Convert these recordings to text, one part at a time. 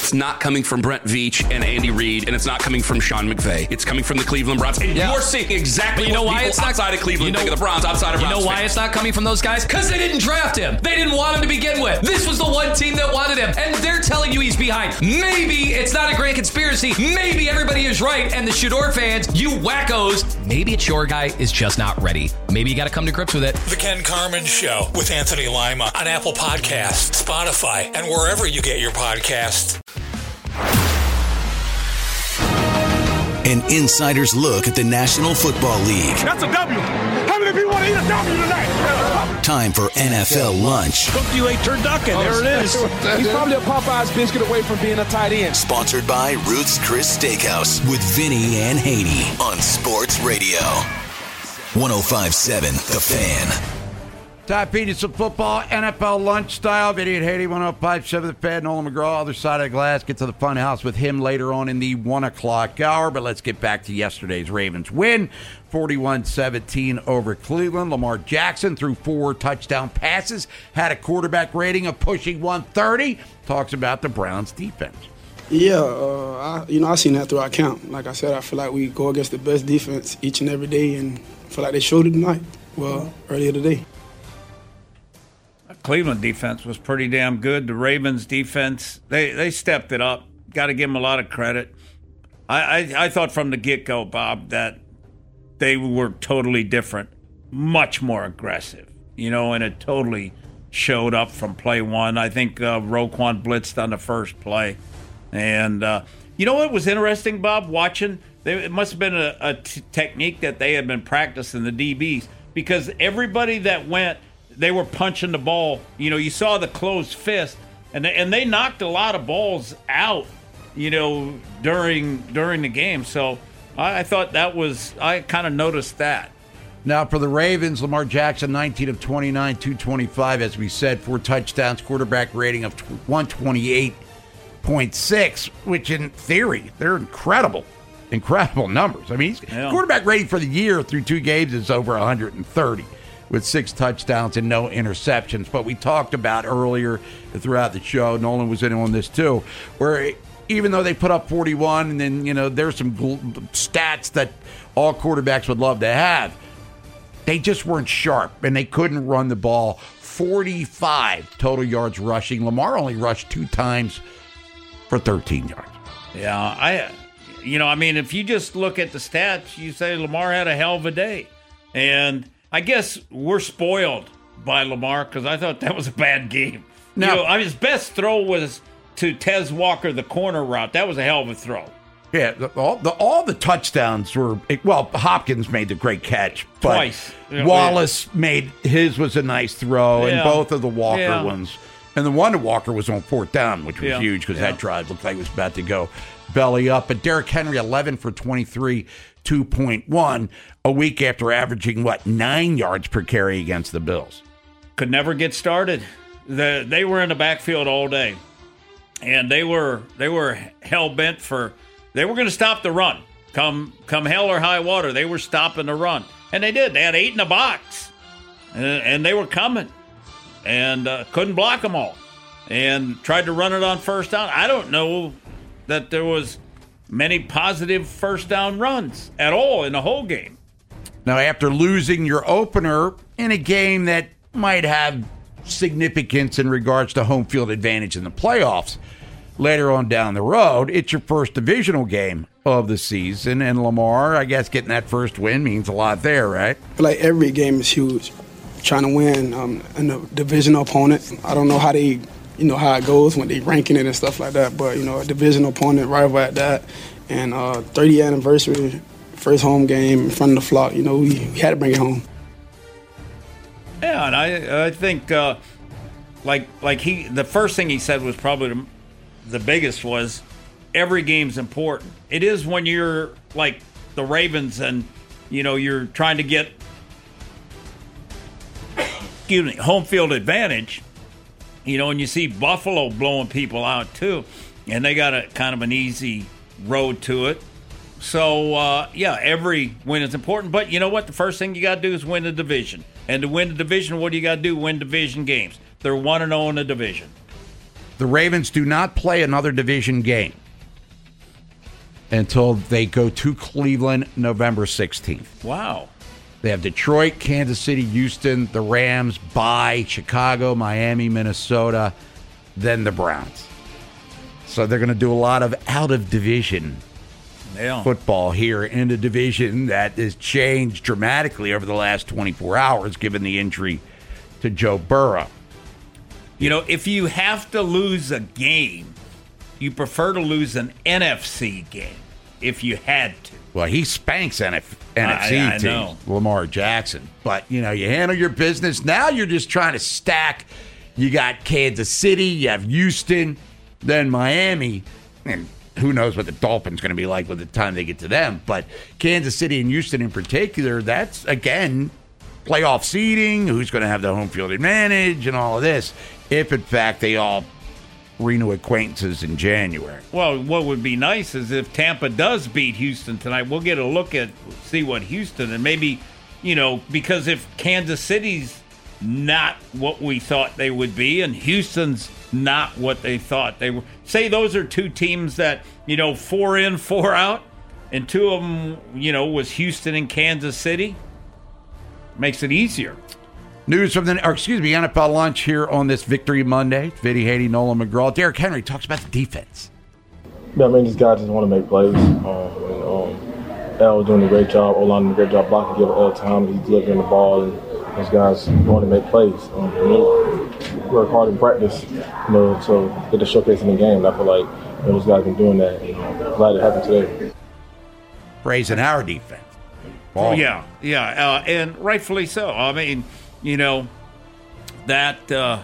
it's not coming from Brent Veach and Andy Reid, and it's not coming from Sean McVay. It's coming from the Cleveland Browns. And you're seeing exactly what people outside of Cleveland think of the Browns, outside of Browns. You know why it's not coming from those guys? Because they didn't draft him. They didn't want him to begin with. This was the one team that wanted him, and they're telling you he's behind. Maybe it's not a grand conspiracy. Maybe everybody is right, and the Shador fans, you wackos, maybe it's your guy is just not ready. Maybe you got to come to grips with it. The Ken Carman Show with Anthony Lima on Apple Podcasts, Spotify, and wherever you get your podcasts. An insider's look at the National Football League. That's a W. How many people want to eat a W tonight? Time for NFL lunch. Cooked you a turducken. There it is. He's probably a Popeye's biscuit away from being a tight end. Sponsored by Ruth's Chris Steakhouse with Vinny and Haney on Sports Radio. 105.7 The Fan. Top Penis of football, NFL lunch style. Vinny and Haney, 105.7 The Fan. Nolan McGraw, other side of the glass. Get to the fun house with him later on in the 1 o'clock hour. But let's get back to yesterday's Ravens win. 41-17 over Cleveland. Lamar Jackson threw 4 touchdown passes. Had a quarterback rating of pushing 130. Talks about the Browns defense. Yeah, I seen that throughout camp. Like I said, I feel like we go against the best defense each and every day. And I feel like they showed it tonight. Well, earlier today. Cleveland defense was pretty damn good. The Ravens defense, they stepped it up. Got to give them a lot of credit. I thought from the get-go, Bob, that they were totally different, much more aggressive, and it totally showed up from play one. I think Roquan blitzed on the first play. And you know what was interesting, Bob, watching? It must have been a technique that they had been practicing, the DBs, because everybody that went, they were punching the ball. You saw the closed fist, and they knocked a lot of balls out, during the game. So I thought I kind of noticed that. Now for the Ravens, Lamar Jackson, 19 of 29, 225, as we said, 4 touchdowns, quarterback rating of 128.6, which in theory, they're incredible numbers. I mean, quarterback rating for the year through 2 games is over 130. With 6 touchdowns and no interceptions. But we talked about earlier throughout the show, Nolan was in on this too, where even though they put up 41, and then, there's some stats that all quarterbacks would love to have, they just weren't sharp, and they couldn't run the ball. 45 total yards rushing. Lamar only rushed 2 times for 13 yards. Yeah, if you just look at the stats, you say Lamar had a hell of a day. And I guess we're spoiled by Lamar because I thought that was a bad game. Now, his best throw was to Tez Walker, the corner route. That was a hell of a throw. Yeah, all the touchdowns were, Hopkins made the great catch. But twice. Wallace made his was a nice throw, and both of the Walker ones. And the one to Walker was on 4th down, which was huge because that drive looked like it was about to go belly up. But Derrick Henry, 11 for 23, 2.1, a week after averaging, 9 yards per carry against the Bills. Could never get started. They were in the backfield all day, and they were hell-bent they were going to stop the run. Come hell or high water, they were stopping the run. And they did. They had 8 in the box, and they were coming, and couldn't block them all, and tried to run it on 1st down. I don't know that there was many positive 1st down runs at all in the whole game. Now, after losing your opener in a game that might have significance in regards to home field advantage in the playoffs later on down the road, it's your first divisional game of the season, and Lamar, I guess getting that first win means a lot there, right? Like every game is huge. Trying to win in a divisional opponent. I don't know how they, how it goes when they ranking it and stuff like that, but, a divisional opponent, rival at that, and 30th anniversary, first home game in front of the flock, we had to bring it home. Yeah, and I think the first thing he said was probably the biggest was every game's important. It is when you're like the Ravens and, you're trying to get home field advantage, and you see Buffalo blowing people out too, and they got a kind of an easy road to it. So, every win is important. But you know what? The first thing you got to do is win the division. And to win the division, what do you got to do? Win division games. They're 1-0 in the division. the Ravens do not play another division game until they go to Cleveland November 16th. Wow. They have Detroit, Kansas City, Houston, the Rams, bye, Chicago, Miami, Minnesota, then the Browns. So they're going to do a lot of out-of-division football here in a division that has changed dramatically over the last 24 hours given the injury to Joe Burrow. You know, if you have to lose a game, you prefer to lose an NFC game if you had to. Well, he spanks NFC teams, know. Lamar Jackson. But, you handle your business. Now you're just trying to stack. You got Kansas City, you have Houston, then Miami, and who knows what the Dolphins going to be like by the time they get to them. But Kansas City and Houston in particular, that's, again, playoff seeding, who's going to have the home field advantage and all of this, if, in fact, they all renew acquaintances in January. Well, what would be nice is if Tampa does beat Houston tonight, we'll get a look at, see what Houston, and maybe, because if Kansas City's not what we thought they would be, and Houston's not what they thought they were. Say those are two teams that, 4 in, 4 out, and two of them, was Houston and Kansas City. Makes it easier. News from the NFL lunch here on this Victory Monday. Vinny Haney, Nolan McGraw. Derrick Henry talks about the defense. Yeah, these guys just want to make plays. L doing a great job. O-line doing a great job blocking, give L time. He's delivering the ball, and those guys want to make plays. Work hard in practice, so get the showcase in the game. And I feel like those guys have been doing that. Glad it happened today. Praising our defense. Oh, yeah, and rightfully so. I mean, that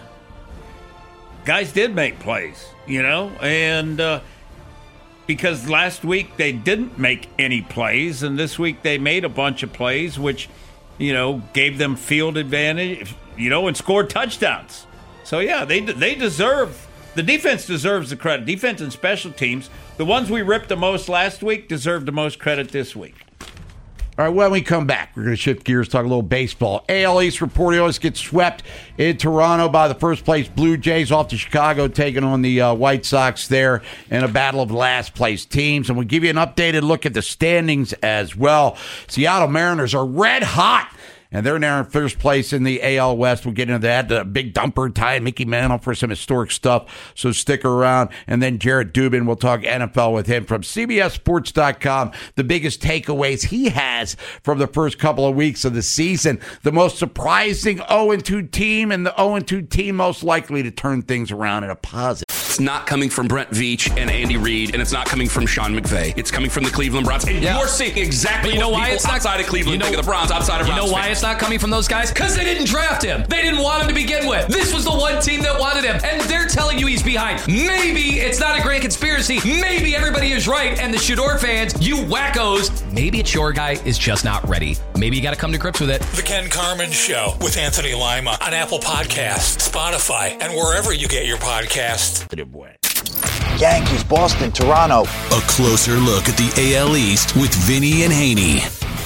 guys did make plays, and because last week they didn't make any plays, and this week they made a bunch of plays, which, gave them field advantage, and scored touchdowns. So, yeah, they deserve, the defense deserves the credit. Defense and special teams, the ones we ripped the most last week, deserve the most credit this week. All right, when we come back, we're going to shift gears, talk a little baseball. AL East report, always gets swept in Toronto by the first-place Blue Jays, off to Chicago, taking on the White Sox there in a battle of last-place teams. And we'll give you an updated look at the standings as well. Seattle Mariners are red hot, and they're now in first place in the AL West. We'll get into that. The big dumper tie, Mickey Mantle, for some historic stuff, so stick around. And then Jared Dubin, we'll talk NFL with him from CBSSports.com. The biggest takeaways he has from the first couple of weeks of the season. The most surprising 0-2 team, and the 0-2 team most likely to turn things around in a positive. It's not coming from Brent Veach and Andy Reid, and it's not coming from Sean McVay. It's coming from the Cleveland Browns. And you're seeing exactly what people outside of Cleveland think of the Browns, outside of Browns. You know why it's not coming from those guys? Because they didn't draft him. They didn't want him to begin with. This was the one team that wanted him, and they're telling you he's behind. Maybe it's not a grand conspiracy. Maybe everybody is right, and the Shador fans, you wackos, maybe it's your guy is just not ready. Maybe you got to come to grips with it. The Ken Carman Show with Anthony Lima on Apple Podcasts, Spotify, and wherever you get your podcasts. Yankees, Boston, Toronto. A closer look at the AL East with Vinny and Haney.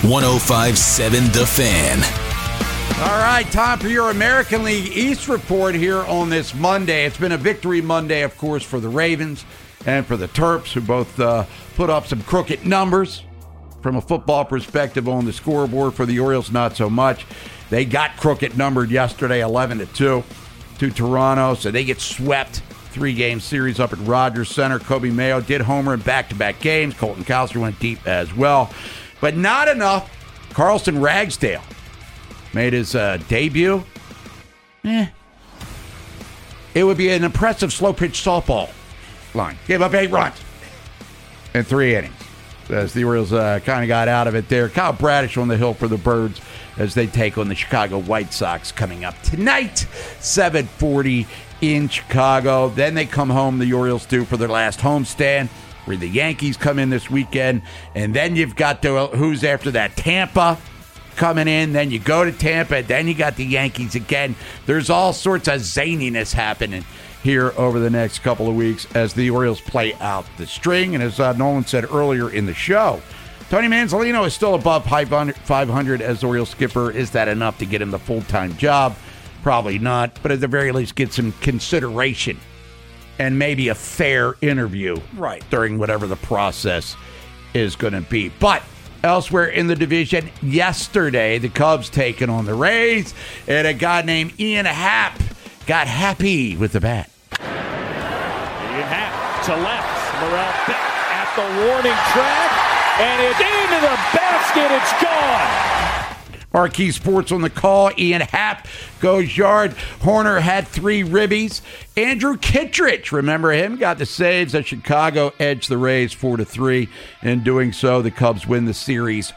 105.7 The Fan. All right, time for your American League East report here on this Monday. It's been a victory Monday, of course, for the Ravens and for the Terps, who both put up some crooked numbers from a football perspective on the scoreboard. For the Orioles, not so much. They got crooked numbered yesterday, 11-2 to Toronto, so they get swept. 3-game series up at Rogers Center. Kobe Mayo did homer in back-to-back games. Colton Cowser went deep as well. But not enough. Carlson Ragsdale made his debut. It would be an impressive slow-pitch softball line. Gave up 8 runs in 3 innings. As the Orioles kind of got out of it there. Kyle Bradish on the hill for the Birds as they take on the Chicago White Sox coming up tonight, 7:40 in Chicago. Then they come home, the Orioles do, for their last homestand, where the Yankees come in this weekend. And then you've got who's after that? Tampa coming in. Then you go to Tampa. Then you got the Yankees again. There's all sorts of zaniness happening here over the next couple of weeks as the Orioles play out the string. And as Nolan said earlier in the show, Tony Manzolino is still above 500 as Orioles skipper. Is that enough to get him the full-time job? Probably not, but at the very least get some consideration and maybe a fair interview during whatever the process is going to be. But elsewhere in the division, yesterday, the Cubs taking on the Rays, and a guy named Ian Happ got happy with the bat. Ian Happ to left. Morel back at the warning track, and it's into the basket. It's gone. Marquee Sports on the call. Ian Happ goes yard. Horner had 3 ribbies. Andrew Kittredge, remember him, got the saves as Chicago edged the Rays 4-3. In doing so, the Cubs win the series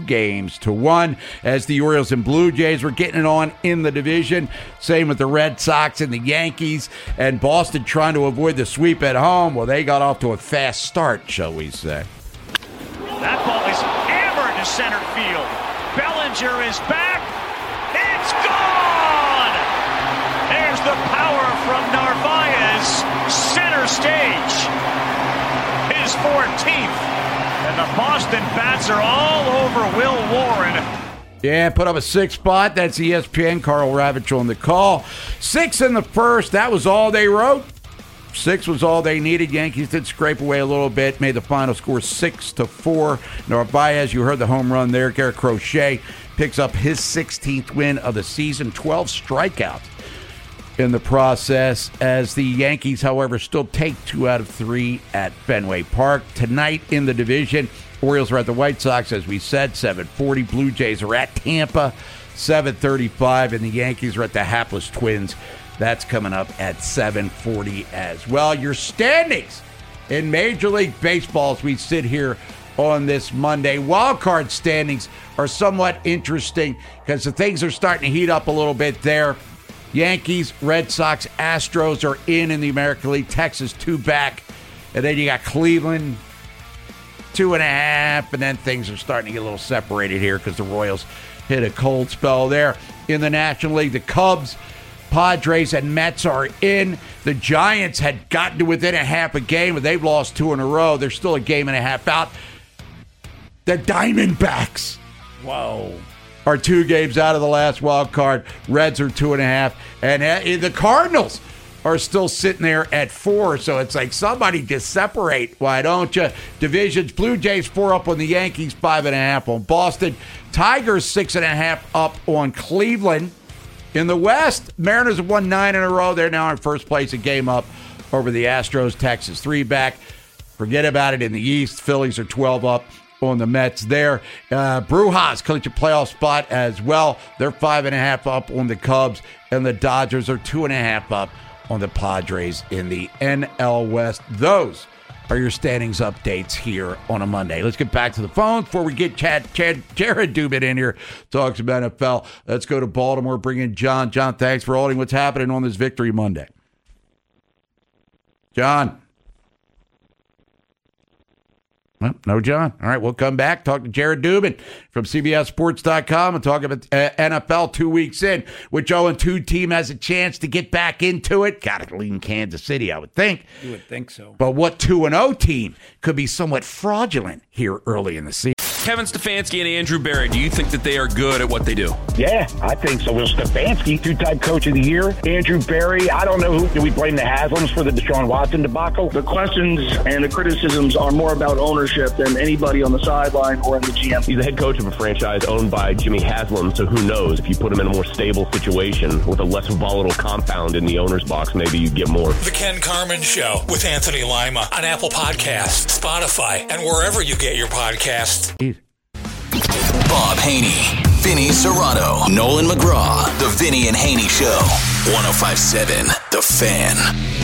2-1 as the Orioles and Blue Jays were getting it on in the division. Same with the Red Sox and the Yankees, and Boston trying to avoid the sweep at home. Well, they got off to a fast start, shall we say. That ball is hammered to center field. Bellinger is back. It's gone! There's the power from Narvaez. Center stage. His 14th. And the Boston bats are all over Will Warren. Yeah, put up a 6 spot. That's ESPN. Carl Ravitch on the call. 6 in the first. That was all they wrote. 6 was all they needed. Yankees did scrape away a little bit, made the final score 6-4. Narvaez, you heard the home run there. Garrett Crochet picks up his 16th win of the season, 12 strikeouts in the process, as the Yankees, however, still take 2 out of 3 at Fenway Park. Tonight in the division, Orioles are at the White Sox, as we said, 7:40. Blue Jays are at Tampa, 7:35, and the Yankees are at the hapless Twins. That's coming up at 7:40 as well. Your standings in Major League Baseball as we sit here on this Monday. Wildcard standings are somewhat interesting because the things are starting to heat up a little bit there. Yankees, Red Sox, Astros are in the American League. Texas 2 back. And then you got Cleveland 2.5. And then things are starting to get a little separated here because the Royals hit a cold spell there. In the National League, the Cubs, Padres, and Mets are in. The Giants had gotten to within a half a game, but they've lost 2 in a row. They're still a game and a half out. The Diamondbacks, are 2 games out of the last wild card. Reds are 2.5. And the Cardinals are still sitting there at 4. So it's like, somebody just separate. Why don't you? Divisions, Blue Jays 4 up on the Yankees, 5.5 on Boston. Tigers 6.5 up on Cleveland. In the West, Mariners have won 9 in a row. They're now in first place, a game up over the Astros. Texas 3 back. Forget about it in the East. Phillies are 12 up on the Mets there. Brewers clinch a playoff spot as well. They're 5.5 up on the Cubs, and the Dodgers are 2.5 up on the Padres in the NL West. Those are your standings updates here on a Monday. Let's get back to the phone before we get Jared Dubin in here. Talks about NFL. Let's go to Baltimore, bring in John. John, thanks for holding. What's happening on this Victory Monday? John. Well, no John. All right, we'll come back, talk to Jared Dubin from CBSSports.com and talk about NFL 2 weeks in. Which 0-2 team has a chance to get back into it? Got to lean Kansas City, I would think. You would think so. But what 2-0 team could be somewhat fraudulent here early in the season? Kevin Stefanski and Andrew Berry, do you think that they are good at what they do? Yeah, I think so. Will Stefanski, 2-time coach of the year. Andrew Berry, I don't know who. Do we blame the Haslams for the Deshaun Watson debacle? The questions and the criticisms are more about ownership than anybody on the sideline or in the GM. He's the head coach of a franchise owned by Jimmy Haslam, so who knows? If you put him in a more stable situation with a less volatile compound in the owner's box, maybe you get more. The Ken Carman Show with Anthony Lima on Apple Podcasts, Spotify, and wherever you get your podcasts. Bob Haney, Vinny Serrano, Nolan McGraw, The Vinny and Haney Show, 105.7 The Fan.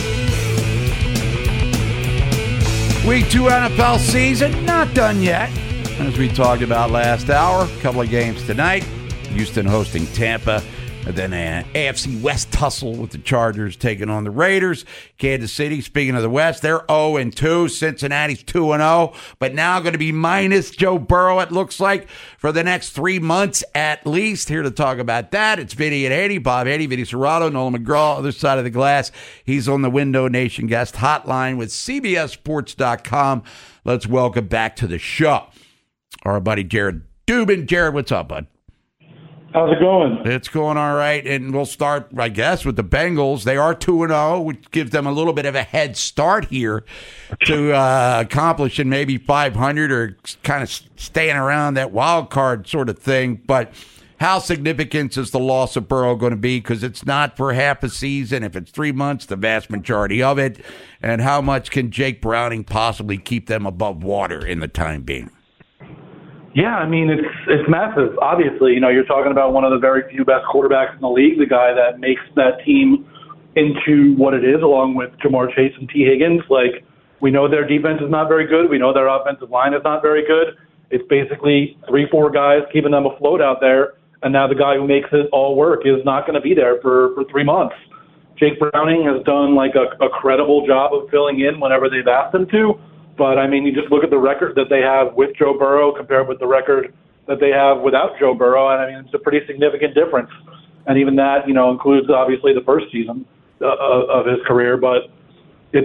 Week 2 NFL season, not done yet. As we talked about last hour, a couple of games tonight. Houston hosting Tampa. And then an AFC West tussle with the Chargers taking on the Raiders. Kansas City, speaking of the West, they're 0-2. Cincinnati's 2-0. But now going to be minus Joe Burrow, it looks like, for the next 3 months at least. Here to talk about that, it's Vinny and Haney. Bob Haney, Vinny Serrano, Nolan McGraw, other side of the glass. He's on the Window Nation guest hotline with CBSSports.com. Let's welcome back to the show our buddy Jared Dubin. Jared, what's up, bud? How's it going? It's going all right, and we'll start, I guess, with the Bengals. They are 2-0, which gives them a little bit of a head start here to accomplishing maybe 500 or kind of staying around that wild card sort of thing. But how significant is the loss of Burrow going to be? Because it's not for half a season. If it's 3 months, the vast majority of it. And how much can Jake Browning possibly keep them above water in the time being? Yeah, I mean, it's massive. Obviously, you're talking about one of the very few best quarterbacks in the league, the guy that makes that team into what it is, along with Jamar Chase and T. Higgins. Like, we know their defense is not very good. We know their offensive line is not very good. It's basically 3-4 guys keeping them afloat out there, and now the guy who makes it all work is not going to be there for 3 months. Jake Browning has done, like, a credible job of filling in whenever they've asked him to. But, I mean, you just look at the record that they have with Joe Burrow compared with the record that they have without Joe Burrow, and, I mean, it's a pretty significant difference. And even that, includes, obviously, the first season of his career. But it's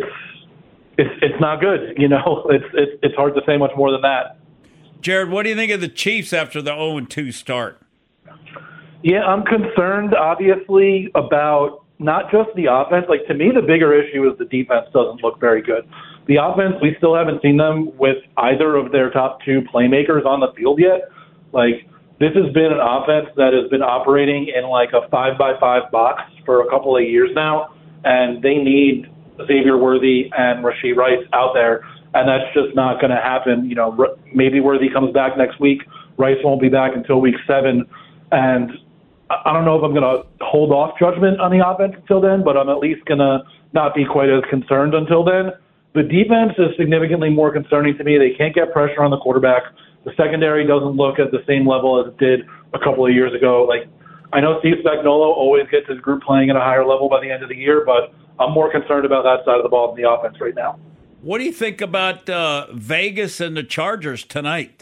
not good, It's hard to say much more than that. Jared, what do you think of the Chiefs after the 0-2 start? Yeah, I'm concerned, obviously, about not just the offense. Like, to me, the bigger issue is the defense doesn't look very good. The offense, we still haven't seen them with either of their top two playmakers on the field yet. Like, this has been an offense that has been operating in like a 5-by-5 box for a couple of years now, and they need Xavier Worthy and Rashee Rice out there, and that's just not going to happen. Maybe Worthy comes back next week. Rice won't be back until week 7, and I don't know if I'm going to hold off judgment on the offense until then, but I'm at least going to not be quite as concerned until then. The defense is significantly more concerning to me. They can't get pressure on the quarterback. The secondary doesn't look at the same level as it did a couple of years ago. Like, I know Steve Spagnuolo always gets his group playing at a higher level by the end of the year, but I'm more concerned about that side of the ball than the offense right now. What do you think about Vegas and the Chargers tonight?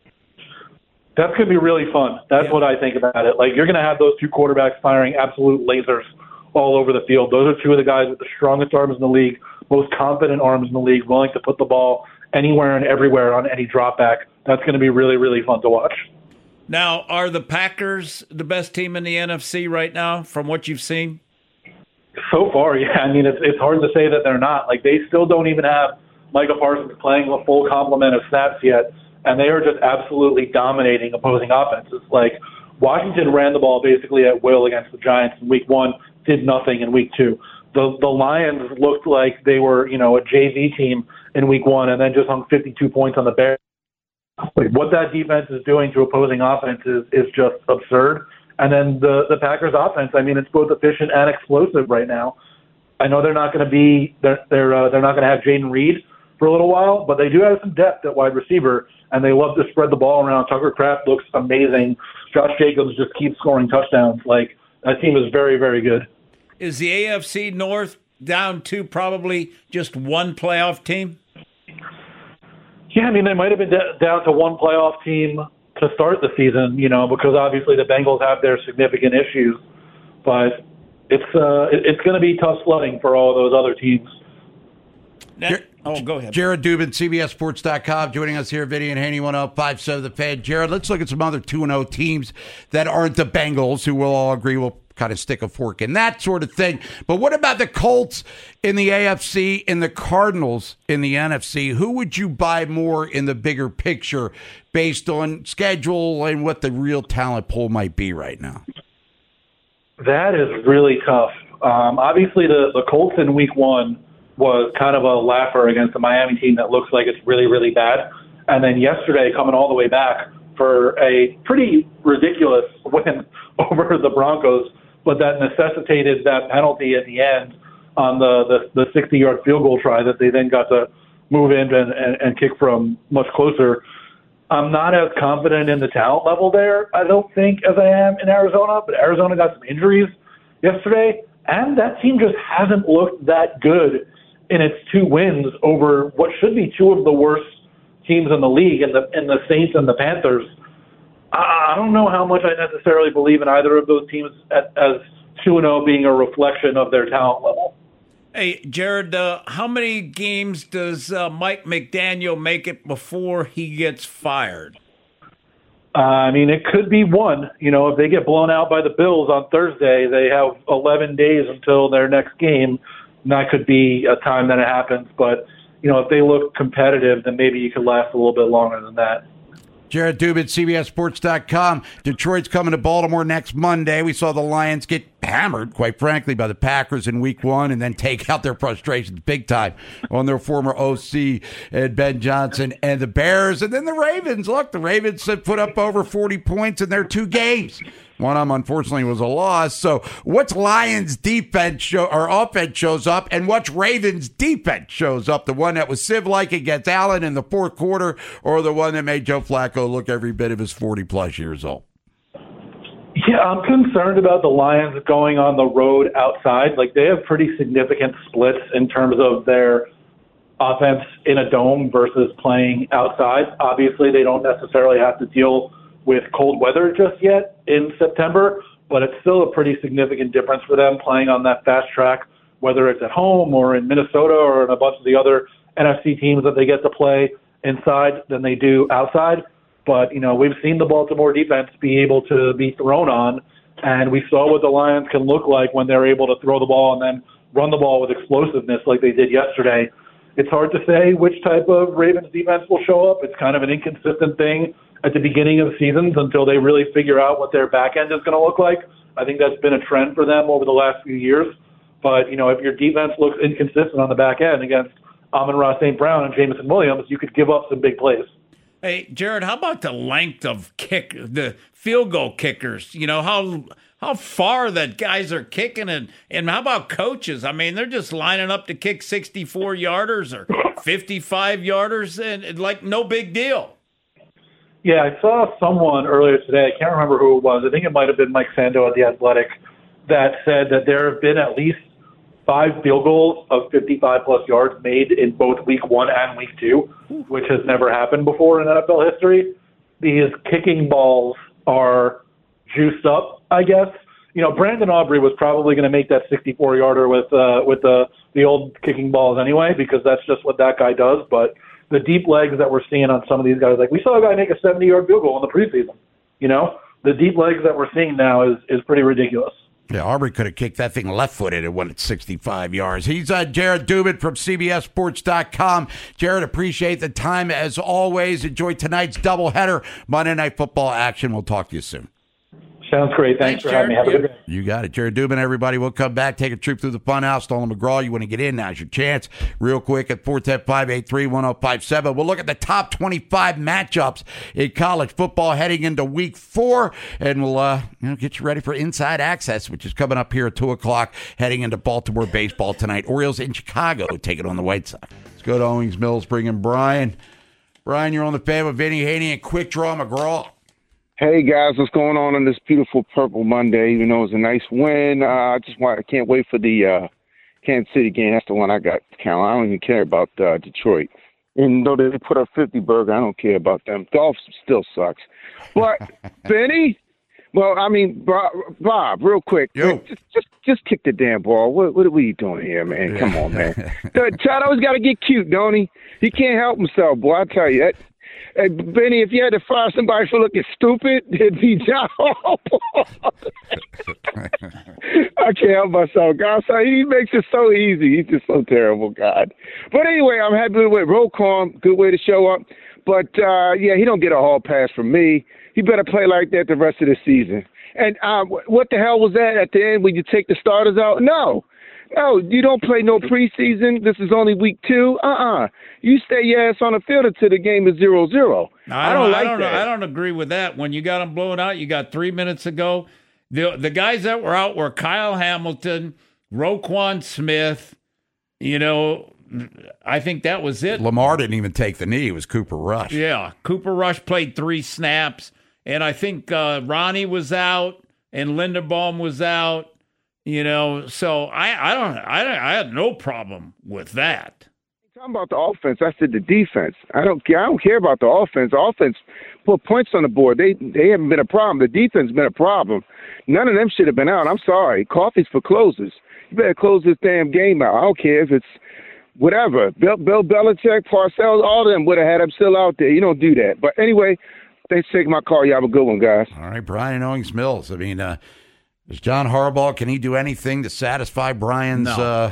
That's going to be really fun. That's what I think about it. Like, you're going to have those two quarterbacks firing absolute lasers all over the field. Those are two of the guys with the strongest arms in the league, most confident arms in the league, willing to put the ball anywhere and everywhere on any drop back. That's going to be really, really fun to watch. Now, are the Packers the best team in the NFC right now from what you've seen? So far, yeah. I mean, it's hard to say that they're not. Like, they still don't even have Micah Parsons playing a full complement of snaps yet, and they are just absolutely dominating opposing offenses. Like, Washington ran the ball basically at will against the Giants in week 1, did nothing in week 2. The Lions looked like they were, a JV team in week 1 and then just hung 52 points on the Bears. Like, what that defense is doing to opposing offenses is just absurd. And then the Packers offense, I mean, it's both efficient and explosive right now. I know they're not going to be they're not going to have Jaden Reed for a little while, but they do have some depth at wide receiver, and they love to spread the ball around. Tucker Kraft looks amazing. Josh Jacobs just keeps scoring touchdowns. Like, that team is very, very good. Is the AFC North down to probably just one playoff team? Yeah, I mean, they might have been down to one playoff team to start the season, because obviously the Bengals have their significant issues. But it's going to be tough sledding for all of those other teams. Go ahead. Jared Dubin, CBSSports.com, joining us here, Vinny and Haney, 105.7 The Fan. Jared, let's look at some other 2-0 teams that aren't the Bengals, who we'll all agree will kind of stick a fork in that sort of thing. But what about the Colts in the AFC and the Cardinals in the NFC? Who would you buy more in the bigger picture based on schedule and what the real talent pool might be right now? That is really tough. Obviously, the Colts in week 1 was kind of a laugher against the Miami team that looks like it's really, really bad. And then yesterday, coming all the way back for a pretty ridiculous win over the Broncos, but that necessitated that penalty at the end on the 60-yard field goal try that they then got to move in and kick from much closer. I'm not as confident in the talent level there, I don't think, as I am in Arizona, but Arizona got some injuries yesterday, and that team just hasn't looked that good in its 2 wins over what should be 2 of the worst teams in the league, in the Saints and the Panthers. I don't know how much I necessarily believe in either of those teams as 2-0 being a reflection of their talent level. Hey, Jared, how many games does Mike McDaniel make it before he gets fired? I mean, it could be one. If they get blown out by the Bills on Thursday, they have 11 days until their next game. And that could be a time that it happens. But, if they look competitive, then maybe you could last a little bit longer than that. Jared Dubin, CBSSports.com. Detroit's coming to Baltimore next Monday. We saw the Lions get hammered, quite frankly, by the Packers in Week 1 and then take out their frustrations big time on their former OC and Ben Johnson and the Bears. And then the Ravens. Look, the Ravens put up over 40 points in their 2 games. One of them, unfortunately, was a loss. So what's Lions' defense or offense shows up, and what's Ravens' defense shows up? The one that was Civ-like against Allen in the fourth quarter, or the one that made Joe Flacco look every bit of his 40-plus years old? Yeah, I'm concerned about the Lions going on the road outside. Like, they have pretty significant splits in terms of their offense in a dome versus playing outside. Obviously, they don't necessarily have to deal with cold weather just yet in September, but it's still a pretty significant difference for them playing on that fast track, whether it's at home or in Minnesota or in a bunch of the other NFC teams that they get to play inside than they do outside. But, we've seen the Baltimore defense be able to be thrown on, and we saw what the Lions can look like when they're able to throw the ball and then run the ball with explosiveness like they did yesterday. It's hard to say which type of Ravens defense will show up. It's kind of an inconsistent thing at the beginning of seasons until they really figure out what their back end is going to look like. I think that's been a trend for them over the last few years. But, if your defense looks inconsistent on the back end against Amon-Ra St. Brown and Jameson Williams, you could give up some big plays. Hey, Jared, how about the length of the field goal kickers? How far that guys are kicking, and how about coaches? I mean, they're just lining up to kick 64-yarders or 55-yarders, and like no big deal. Yeah, I saw someone earlier today, I can't remember who it was, I think it might have been Mike Sando at The Athletic, that said that there have been at least 5 field goals of 55-plus yards made in both Week 1 and Week 2, which has never happened before in NFL history. These kicking balls are juiced up, I guess. Brandon Aubrey was probably going to make that 64-yarder with the old kicking balls anyway, because that's just what that guy does. But the deep legs that we're seeing on some of these guys, like we saw a guy make a 70-yard field goal in the preseason. The deep legs that we're seeing now is pretty ridiculous. Yeah, Aubrey could have kicked that thing left-footed and went at 65 yards. He's Jared Dubin from CBSSports.com. Jared, appreciate the time as always. Enjoy tonight's doubleheader Monday Night Football action. We'll talk to you soon. Sounds great. Thanks for having me. Have a good day. You got it. Jared Dubin, everybody. We'll come back, take a trip through the funhouse. Nolan McGraw, you want to get in? Now's your chance. Real quick at 410-583-1057. We'll look at the top 25 matchups in college football heading into Week 4, and we'll get you ready for Inside Access, which is coming up here at 2 o'clock, heading into Baltimore baseball tonight. Orioles in Chicago taking on the White Sox. Let's go to Owings Mills, bring in Brian. Brian, you're on the fan with Vinny Haney and Quick Draw McGraw. Hey guys, what's going on this beautiful Purple Monday? It was a nice win. I can't wait for the Kansas City game. That's the one I got count. I don't even care about Detroit. And though they put up 50 burger, I don't care about them. Golf still sucks. But Benny, Bob, real quick, just kick the damn ball. What are we doing here, man? Come on, man. Chad always got to get cute, don't he? He can't help himself, boy. I tell you that. Hey, Benny, if you had to fire somebody for looking stupid, it'd be John Harbaugh. I can't help myself, God. So he makes it so easy. He's just so terrible, God. But anyway, I'm happy with Roquan. Good way to show up. But, he don't get a hall pass from me. He better play like that the rest of the season. And what the hell was that at the end when you take the starters out? No, you don't play no preseason. This is only Week 2. You stay your ass on the field until the game is 0-0. I don't like that. I don't agree with that. When you got them blown out, you got 3 minutes to go. The guys that were out were Kyle Hamilton, Roquan Smith. I think that was it. Lamar didn't even take the knee. It was Cooper Rush. Yeah, Cooper Rush played 3 snaps. And I think Ronnie was out and Linderbaum was out. So I had no problem with that. Talking about the offense, I said the defense. I don't care about the offense. The offense put points on the board. They haven't been a problem. The defense has been a problem. None of them should have been out. I'm sorry. Coffee's for closers. You better close this damn game out. I don't care if it's whatever. Bill Belichick, Parcells, all of them would have had them still out there. You don't do that. But anyway, Thanks for taking my call. You have a good one, guys. All right, Brian Owings Mills. I mean, is John Harbaugh, can he do anything to satisfy Brian's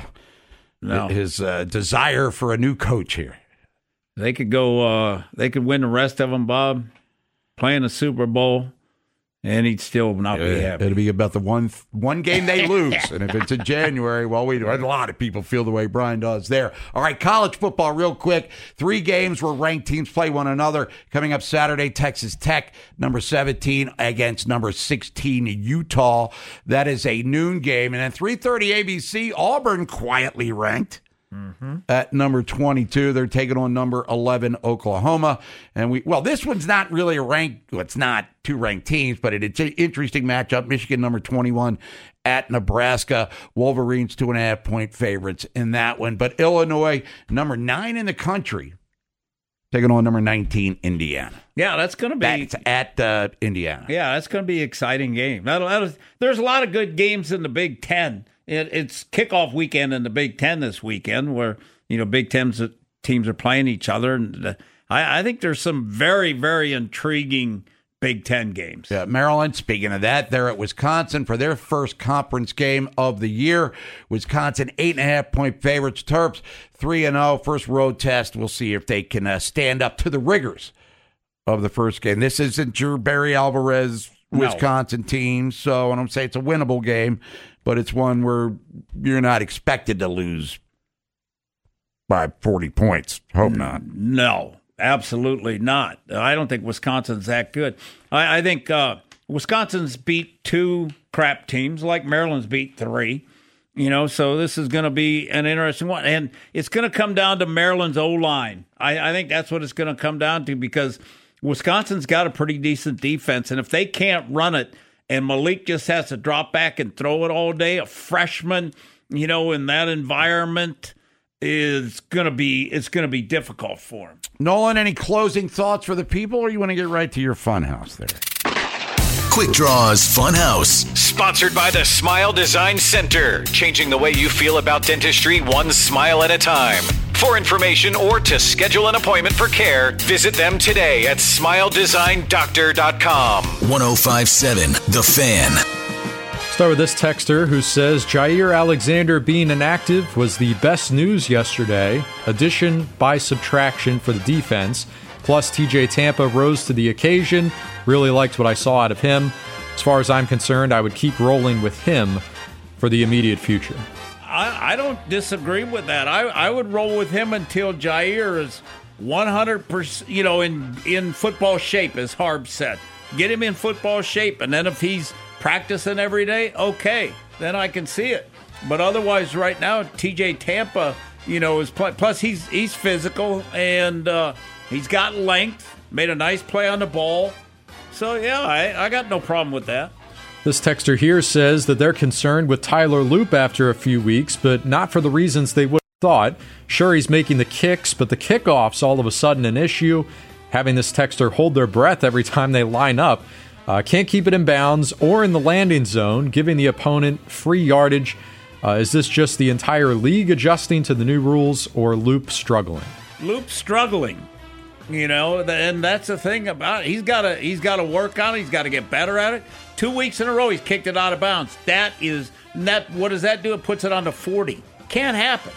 his desire for a new coach here? They could go. They could win the rest of them, Bob, playing the Super Bowl, and he'd still not be happy. It'll be about the one game they lose, and if it's in January, well, a lot of people feel the way Brian does there. All right, college football, real quick. 3 games where ranked teams play one another. Coming up Saturday, Texas Tech, number 17 against number 16 Utah. That is a noon game, and then 3:30 ABC, Auburn quietly ranked. At number 22, they're taking on number 11 Oklahoma, and this one's not really a ranked. Well, it's not 2 ranked teams, but it's an interesting matchup. Michigan, number 21, at Nebraska. Wolverines 2.5-point favorites in that one, but Illinois, number 9 in the country, taking on number 19 Indiana. Yeah, that's going to be at Indiana. Yeah, that's going to be an exciting game. There's a lot of good games in the Big Ten. It's kickoff weekend in the Big Ten this weekend, where Big Ten teams are playing each other, and I think there's some very, very intriguing Big Ten games. Yeah, Maryland. Speaking of that, they're at Wisconsin for their first conference game of the year. Wisconsin 8.5-point favorites. Terps 3-0, first road test. We'll see if they can stand up to the rigors of the first game. This isn't your Barry Alvarez Wisconsin team, so I don't say it's a winnable game, but it's one where you're not expected to lose by 40 points. Hope not. No, absolutely not. I don't think Wisconsin's that good. I think Wisconsin's beat 2 crap teams, like Maryland's beat 3. So this is going to be an interesting one. And it's going to come down to Maryland's O-line. I think that's what it's going to come down to, because Wisconsin's got a pretty decent defense, and if they can't run it, and Malik just has to drop back and throw it all day, a freshman, in that environment, it's going to be difficult for him. Nolan, any closing thoughts for the people, or you want to get right to your funhouse there? Quick Draws Funhouse. Sponsored by the Smile Design Center. Changing the way you feel about dentistry one smile at a time. For information or to schedule an appointment for care, visit them today at smiledesignDoctor.com. 105.7 The Fan. Start with this texter who says Jair Alexander being inactive was the best news yesterday. Addition by subtraction for the defense. Plus, TJ Tampa rose to the occasion. Really liked what I saw out of him. As far as I'm concerned, I would keep rolling with him for the immediate future. I don't disagree with that. I would roll with him until Jair is 100%, in football shape, as Harb said. Get him in football shape, and then if he's practicing every day, okay, then I can see it. But otherwise, right now, TJ Tampa, is playing. Plus, he's physical, and he's got length. Made a nice play on the ball. So, yeah, I got no problem with that. This texter here says that they're concerned with Tyler Loop after a few weeks, but not for the reasons they would have thought. Sure, he's making the kicks, but the kickoff's all of a sudden an issue. Having this texter hold their breath every time they line up. Can't keep it in bounds or in the landing zone, giving the opponent free yardage. Is this just the entire league adjusting to the new rules, or Loop struggling? Loop struggling. And that's the thing about it. He's got to work on it. He's got to get better at it. 2 weeks in a row, he's kicked it out of bounds. What does that do? It puts it on to 40. Can't happen.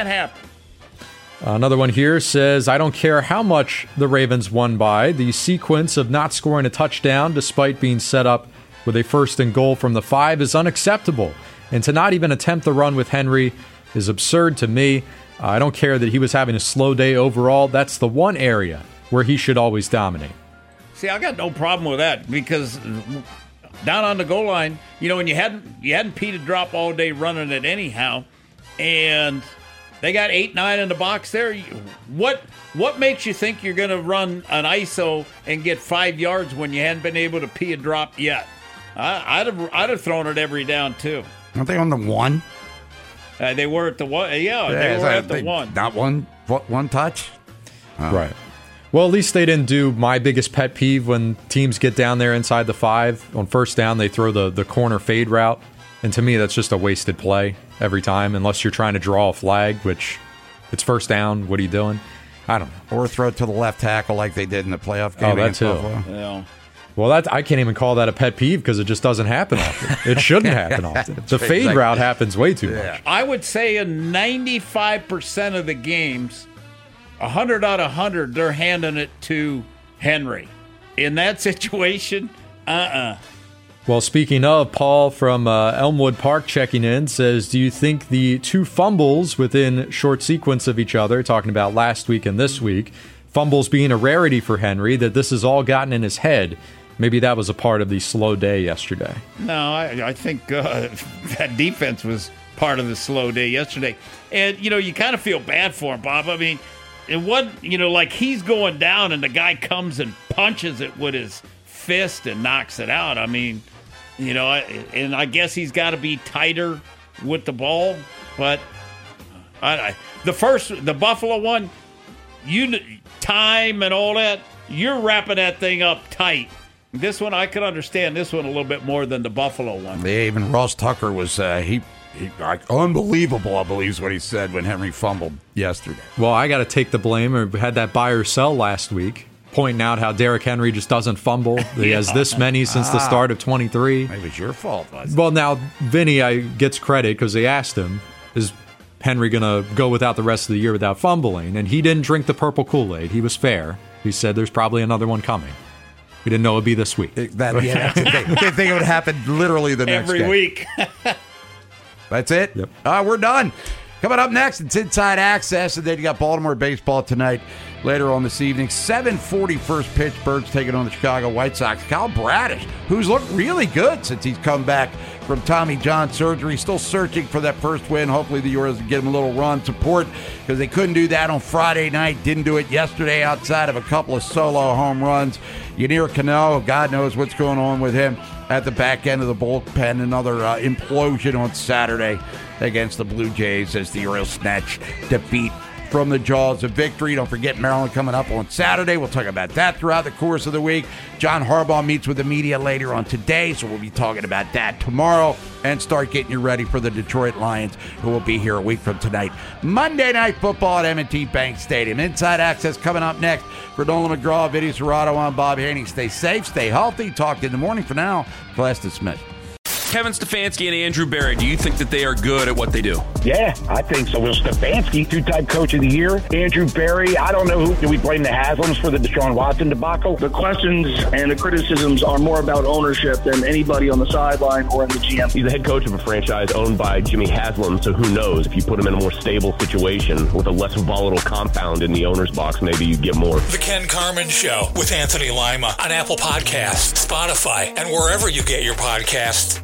Another one here says, I don't care how much the Ravens won by. The sequence of not scoring a touchdown despite being set up with a 1st and goal from the 5 is unacceptable. And to not even attempt the run with Henry is absurd to me. I don't care that he was having a slow day overall. That's the one area where he should always dominate. See, I got no problem with that, because down on the goal line, when you hadn't Pete to drop all day running it anyhow, and they got 8-9 in the box there. What makes you think you're going to run an ISO and get 5 yards when you hadn't been able to pee a drop yet? I'd have thrown it every down too. Aren't they on the 1? They were at the 1. Yeah, they were at the 1. Not one touch? Oh. Right. Well, at least they didn't do my biggest pet peeve when teams get down there inside the 5. On first down, they throw the corner fade route. And to me, that's just a wasted play every time, unless you're trying to draw a flag, which it's first down. What are you doing? I don't know. Or throw it to the left tackle like they did in the playoff game. Oh, that too. Yeah. Well, I can't even call that a pet peeve because it just doesn't happen often. It shouldn't happen often. The fade route happens way too much. I would say in 95% of the games, 100 out of 100, they're handing it to Henry. In that situation, Well, speaking of, Paul from Elmwood Park checking in says, do you think the two fumbles within short sequence of each other, talking about last week and this week, fumbles being a rarity for Henry, that this has all gotten in his head? Maybe that was a part of the slow day yesterday. No, I think that defense was part of the slow day yesterday. And, you kind of feel bad for him, Bob. I mean, it wasn't, like he's going down and the guy comes and punches it with his fist and knocks it out. I mean, and I guess he's got to be tighter with the ball. But the Buffalo one, time and all that, you're wrapping that thing up tight. This one, I could understand this one a little bit more than the Buffalo one. Yeah, even Ross Tucker was unbelievable, I believe is what he said when Henry fumbled yesterday. Well, I got to take the blame. I had that buy or sell last week, pointing out how Derrick Henry just doesn't fumble. He has this many since the start of 23. Maybe it's your fault. Well, now, Vinny gets credit because they asked him, is Henry going to go without the rest of the year without fumbling? And he didn't drink the purple Kool-Aid. He was fair. He said there's probably another one coming. We didn't know it would be this week. That's the thing. I didn't think it would happen literally the next every game. week. That's it? Yep. We're done. Coming up next, it's Inside Access, and then you got Baltimore baseball tonight later on this evening. 7:40 first pitch, Birds taking on the Chicago White Sox. Kyle Bradish, who's looked really good since he's come back from Tommy John surgery, still searching for that first win. Hopefully the Orioles get him a little run support because they couldn't do that on Friday night. Didn't do it yesterday outside of a couple of solo home runs. Yennier Cano, God knows what's going on with him at the back end of the bullpen. Another implosion on Saturday against the Blue Jays as the Orioles snatch defeat from the jaws of victory. Don't forget Maryland coming up on Saturday. We'll talk about that throughout the course of the week. John Harbaugh meets with the media later on today, so we'll be talking about that tomorrow and start getting you ready for the Detroit Lions, who will be here a week from tonight. Monday Night Football at M&T Bank Stadium. Inside Access coming up next. For Nolan McGraw, Vinny Serrato, I'm Bob Haney. Stay safe, stay healthy. Talk in the morning. For now, class dismissed. Kevin Stefanski and Andrew Berry, do you think that they are good at what they do? Yeah, I think so. Will Stefanski, two-time coach of the year. Andrew Berry, I don't know do we blame the Haslams for the Deshaun Watson debacle? The questions and the criticisms are more about ownership than anybody on the sideline or in the GM. He's the head coach of a franchise owned by Jimmy Haslam, so who knows? If you put him in a more stable situation with a less volatile compound in the owner's box, maybe you get more. The Ken Carman Show with Anthony Lima on Apple Podcasts, Spotify, and wherever you get your podcasts.